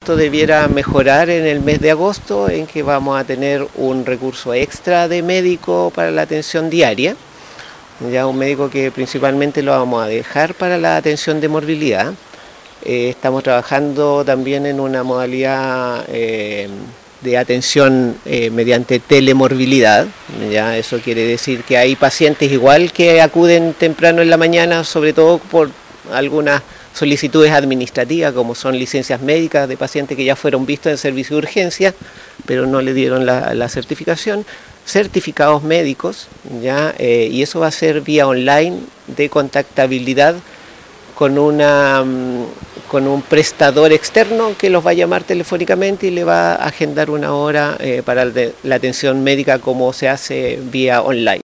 esto debiera mejorar en el mes de agosto, en que vamos a tener un recurso extra de médico para la atención diaria, ya un médico que principalmente lo vamos a dejar para la atención de morbilidad. Estamos trabajando también en una modalidad de atención mediante telemorbilidad. Ya eso quiere decir que hay pacientes igual que acuden temprano en la mañana, sobre todo por algunas solicitudes administrativas, como son licencias médicas de pacientes que ya fueron vistos en servicio de urgencia, pero no le dieron la certificación, certificados médicos, ¿ya? Y eso va a ser vía online de contactabilidad con un prestador externo que los va a llamar telefónicamente y le va a agendar una hora para la atención médica, como se hace vía online.